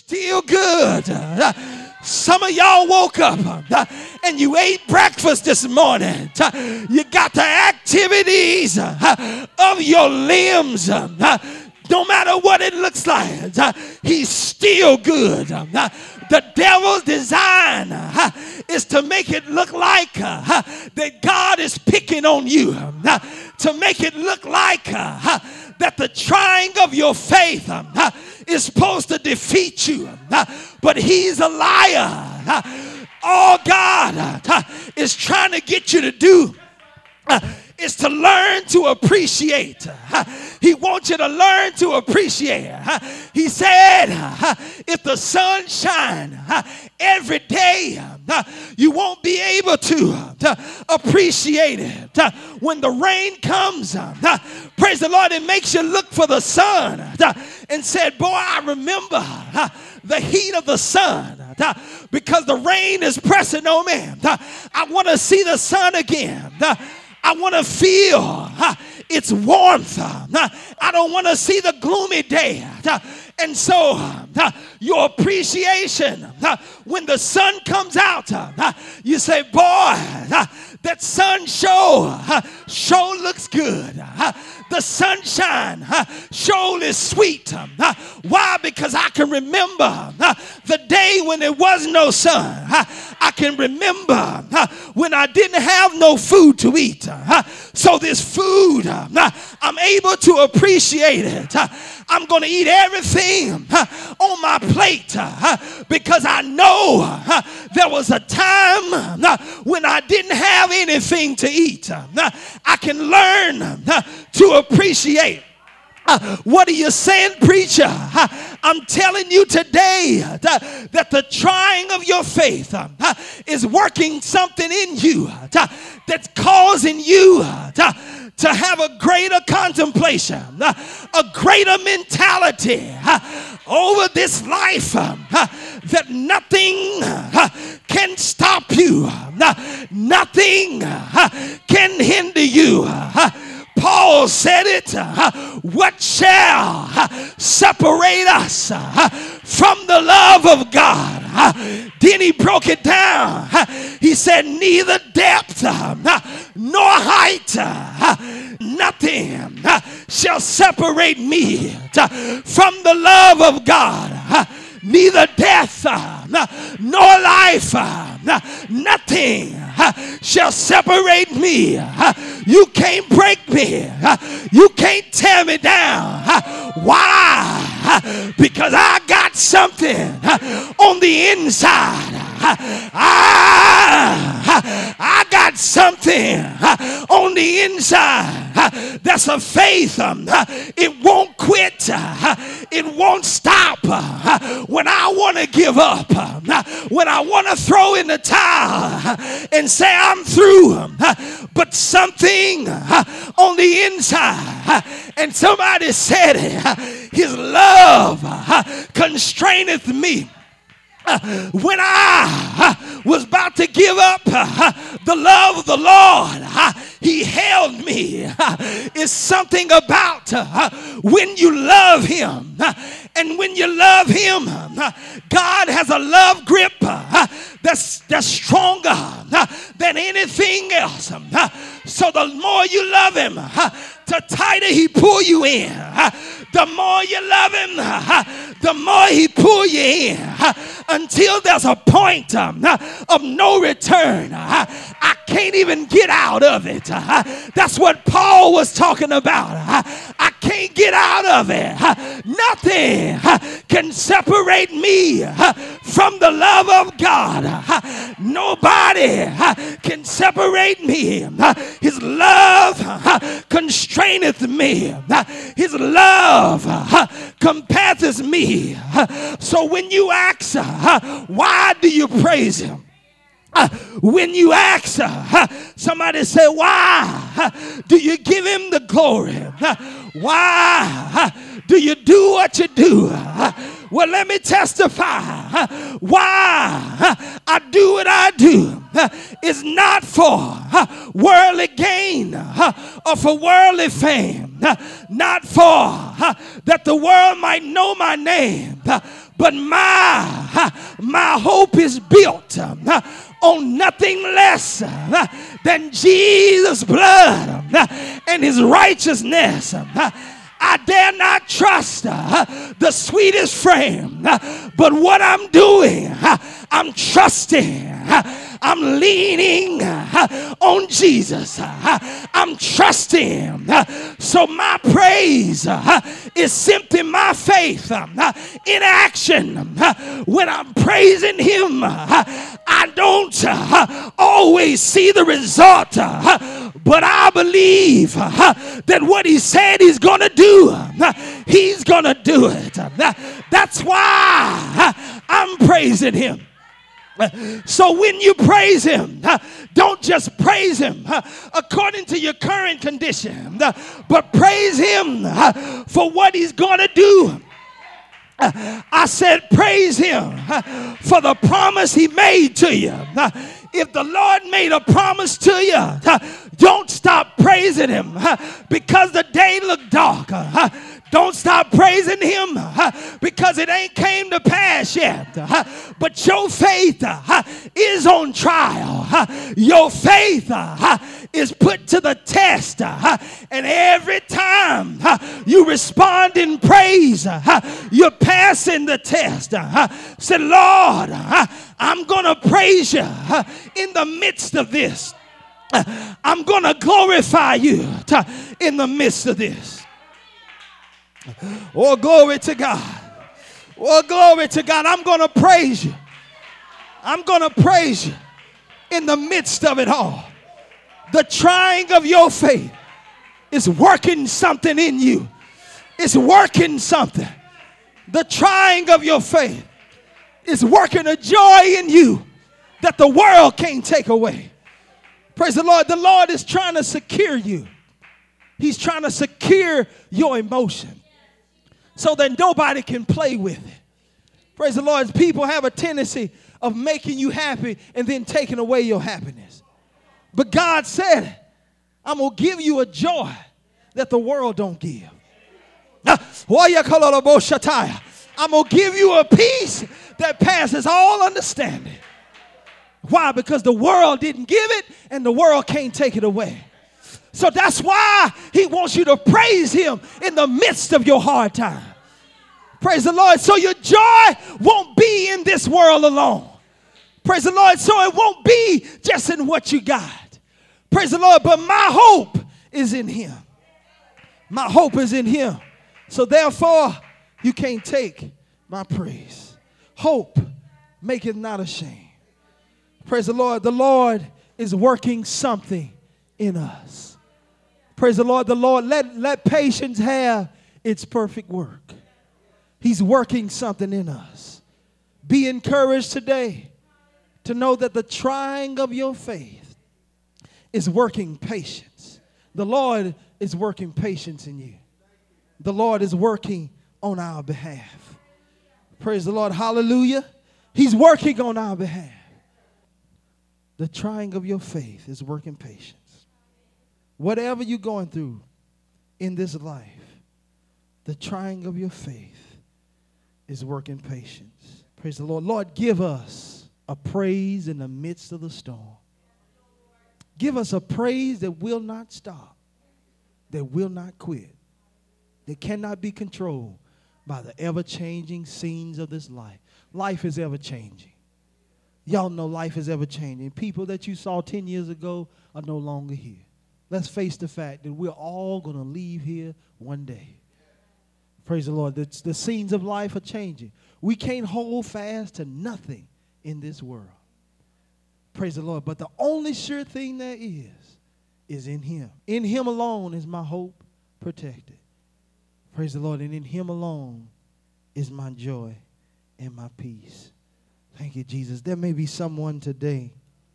still good. Some of y'all woke up and you ate breakfast this morning. You got the activities of your limbs. No matter what it looks like, he's still good. The devil's design is to make it look like that God is picking on you, to make it look like that the trying of your faith is supposed to defeat you. But he's a liar. All God is trying to get you to do is to learn to appreciate. He wants you to learn to appreciate. He said, if the sun shines every day, you won't be able to appreciate it. When the rain comes, praise the Lord, it makes you look for the sun and said, boy, I remember the heat of the sun because the rain is pressing on me. I want to see the sun again. I want to feel its warmth. I don't want to see the gloomy day. And so your appreciation, when the sun comes out, you say, boy, that sun sure looks good. The sunshine sure is sweet. Why? Because I can remember the day when there was no sun. I can remember when I didn't have no food to eat. So this food, I'm able to appreciate it. I'm going to eat everything on my plate because I know there was a time when I didn't have anything to eat. I can learn to appreciate. What are you saying, preacher? I'm telling you today that the trying of your faith is working something in you that's causing you to have a greater contemplation, a greater mentality over this life, that nothing can stop you, nothing can hinder you. Paul said it, what shall separate us from the love of God? Then he broke it down. He said, neither depth nor height, nothing shall separate me from the love of God. Neither death nor life, nothing shall separate me. You can't break me. You can't tear me down. Why? Because I got something on the inside. I got something on the inside that's a faith. It won't quit. It won't stop. When I want to give up, when I want to throw in the towel and say I'm through, but something on the inside, and somebody said it, his love constraineth me. When I was about to give up the love of the Lord, he held me. It's something about when you love him, and when you love him, God has a love grip that's stronger than anything else. So the more you love him, the tighter he pull you in. The more you love him, the more he pull you in, until there's a point of no return. I can't even get out of it. That's what Paul was talking about. I can't get out of it. Nothing can separate me from the love of God. Nobody can separate me. His love constraineth me. His love compasseth me. So when you ask, why do you praise him? When you ask, somebody say, why do you give him the glory? Why do you do what you do? Well, let me testify. Why I do what I do is not for worldly gain or for worldly fame, not for that the world might know my name, but my hope is built on nothing less than Jesus' blood and his righteousness. I dare not trust the sweetest frame, but what I'm doing, I'm trusting, I'm leaning on Jesus. I'm trusting. So my praise is simply my faith in action. When I'm praising him, I don't always see the result, but I believe that what he said he's going to do, he's going to do it. That's why I'm praising him. So when you praise him, don't just praise him according to your current condition, but praise him for what he's going to do. I said praise him for the promise he made to you. If the Lord made a promise to you, don't stop praising him because the day looked dark. Don't stop praising him because it ain't came to pass yet. But your faith is on trial. Your faith is put to the test. And every time you respond in praise, you're passing the test. Say, Lord, I'm going to praise you in the midst of this. I'm going to glorify you in the midst of this. Oh, glory to God. Oh, glory to God. I'm going to praise you. I'm going to praise you in the midst of it all. The trying of your faith is working something in you. It's working something. The trying of your faith is working a joy in you that the world can't take away. Praise the Lord. The Lord is trying to secure you. He's trying to secure your emotion so that nobody can play with it. Praise the Lord. People have a tendency of making you happy and then taking away your happiness. But God said, I'm going to give you a joy that the world don't give. I'm going to give you a peace that passes all understanding. Why? Because the world didn't give it and the world can't take it away. So that's why he wants you to praise him in the midst of your hard time. Praise the Lord. So your joy won't be in this world alone. Praise the Lord. So it won't be just in what you got. Praise the Lord. But my hope is in him. My hope is in him. So therefore, you can't take my praise. Hope maketh not ashamed. Praise the Lord. The Lord is working something in us. Praise the Lord. The Lord, let patience have its perfect work. He's working something in us. Be encouraged today to know that the trying of your faith is working patience. The Lord is working patience in you. The Lord is working on our behalf. Praise the Lord. Hallelujah. He's working on our behalf. The trying of your faith is working patience. Whatever you're going through in this life, the trying of your faith is working patience. Praise the Lord. Lord, give us a praise in the midst of the storm. Give us a praise that will not stop, that will not quit, that cannot be controlled by the ever-changing scenes of this life. Life is ever-changing. Y'all know life is ever-changing. People that you saw 10 years ago are no longer here. Let's face the fact that we're all going to leave here one day. Praise the Lord. The scenes of life are changing. We can't hold fast to nothing in this world. Praise the Lord. But the only sure thing there is in him. In him alone is my hope protected. Praise the Lord. And in him alone is my joy and my peace. Thank you, Jesus. There may be someone today,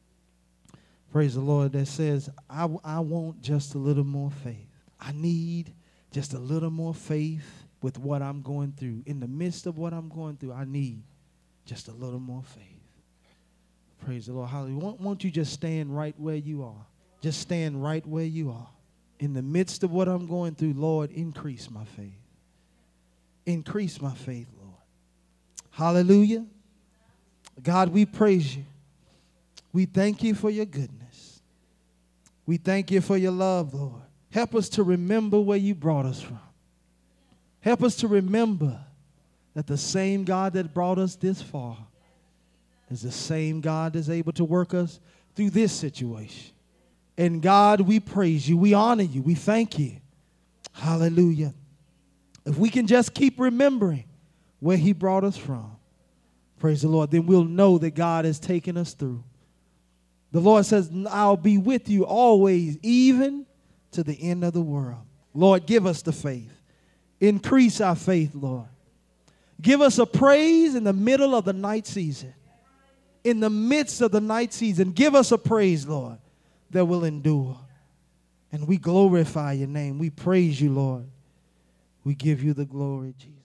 praise the Lord, that says, I want just a little more faith. I need just a little more faith with what I'm going through. In the midst of what I'm going through, I need just a little more faith. Praise the Lord. Hallelujah. Won't you just stand right where you are? Just stand right where you are. In the midst of what I'm going through, Lord, increase my faith. Increase my faith, Lord. Hallelujah. God, we praise you. We thank you for your goodness. We thank you for your love, Lord. Help us to remember where you brought us from. Help us to remember that the same God that brought us this far is the same God that's able to work us through this situation. And God, we praise you. We honor you. We thank you. Hallelujah. If we can just keep remembering where he brought us from, praise the Lord, then we'll know that God has taken us through. The Lord says, I'll be with you always, even to the end of the world. Lord, give us the faith. Increase our faith, Lord. Give us a praise in the middle of the night season. In the midst of the night season, give us a praise, Lord, that will endure. And we glorify your name. We praise you, Lord. We give you the glory, Jesus.